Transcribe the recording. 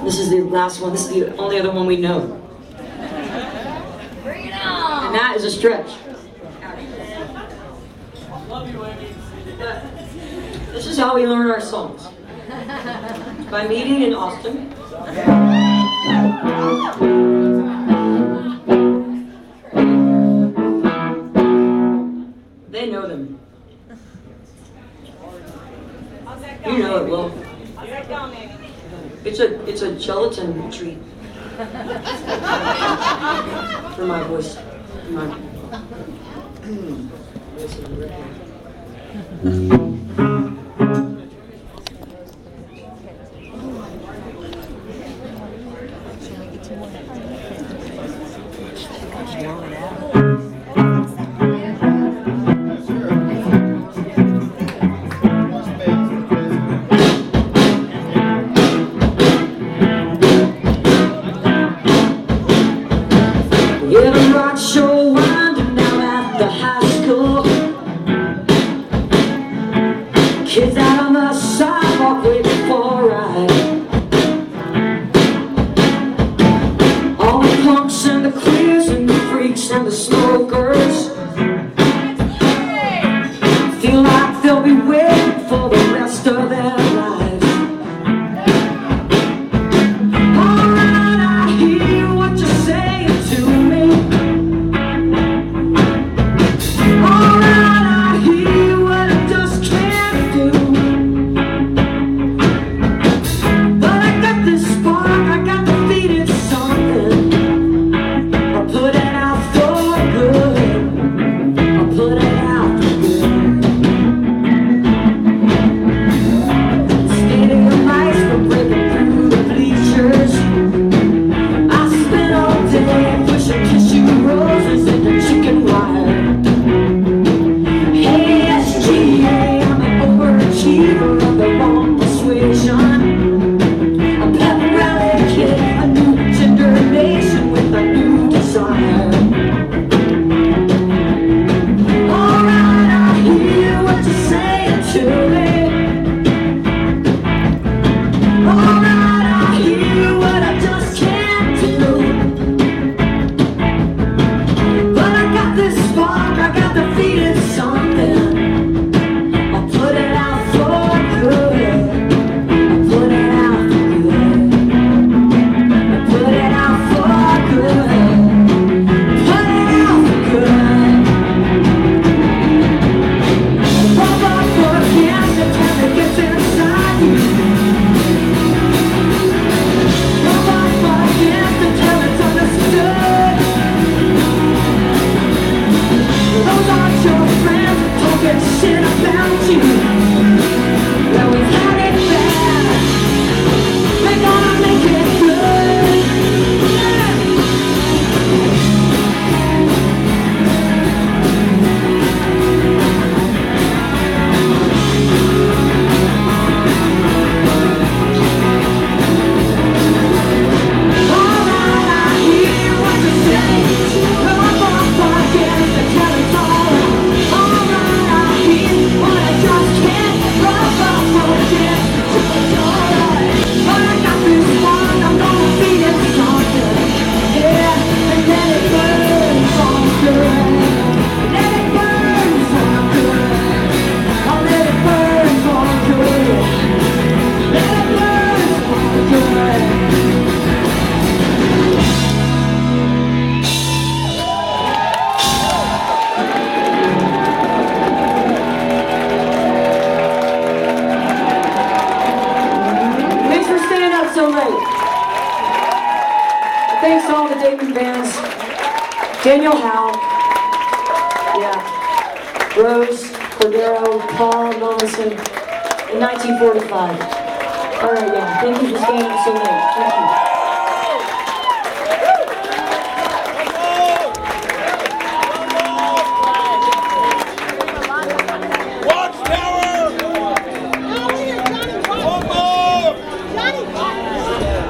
This is the last one. This is the only other one we know. Bring it on! And that is a stretch. Love you, Amy. This is how we learn our songs. By meeting in Austin. They know them. You know it, Will. How's that going, Amy? It's a gelatin treat for my voice. Yeah, the rock show winding down at the high school. Kids out on the sidewalk waiting for a ride. All the punks and the queers and the freaks and the smokers feel like they'll be waiting for the rest of their lives. Alright, I hear what you're saying to me. Alright, I hear what I just can't do. But I got this spark, I got the feet in something. I'll put it out for good. I'll put it out for good. Stadium lights were breaking through the bleachers. I spent all day pushing tissue roses into chicken wire. Hey, SGA, I'm an overachiever of the wrong persuasion. A pep rally kid, a new gender nation with a new desire. Alright, I hear what you're saying to me. Alright, I hear what I just can't do. But I got this spark, I got the feet in something. I'll put it out for good. I'll put it out for good. I'll put it out for good. Put it out for good. Pop up for a cancer time that gets inside you. Pop up for a cancer time it's understood. Those aren't your friends talking shit about you. Well, we've had it bad. We're gonna make it good. Alright, I hear what you're saying. Rub off against the telephone. Alright, I hear what I just can't. Rub off against the telephone. But I got this one, I'm gonna feed it something. Yeah, and let it burn for good. Let it burn for good. I'll let it burn for good. Let it burn for good. Thanks for staying up so late. Thanks to all the Dayton bands. Daniel Howe. Yeah. Rose, Cordero, Paul, Mollison in 1945. Alright, yeah. Thank you for staying up so late. Thank you.